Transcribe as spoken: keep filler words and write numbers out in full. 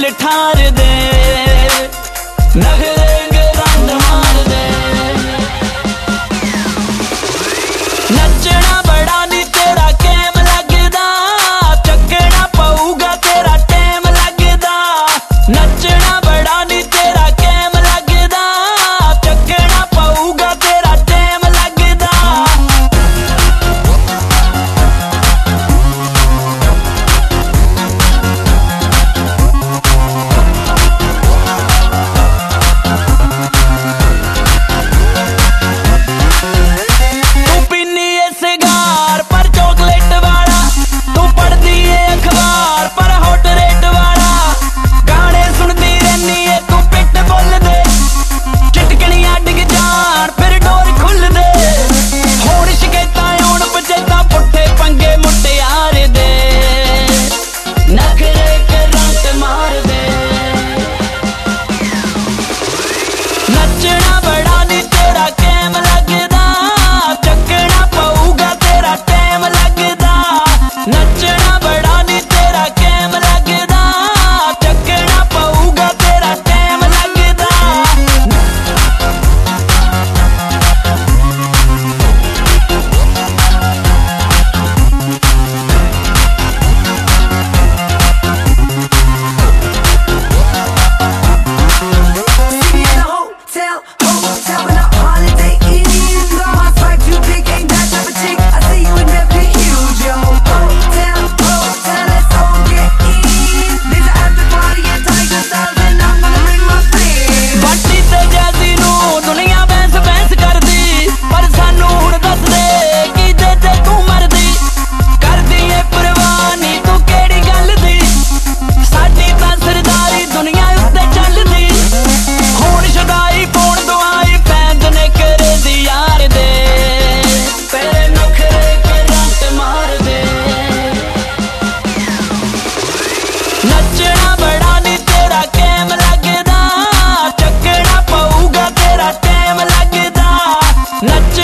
दिल ठार दे नखरे रंग मार दे। नचना बड़ा नी तेरा कैम लगदा चकना पऊगा तेरा टैम लगदा। नचना बड़ा नी तेरा कैम लगदा चकना पऊगा तेरा टैम लगदा। नचना बड़ा नी तेरा कैम लगदा चकना पऊगा तेरा टैम लगदा। नचना बड़ा नी तेरा कैम लगदा चकना पऊगा तेरा टैम लगदा। नचना बड़ा नी तेरा कैम लगदा चकना पऊगा तेरा टैम लगदा। नच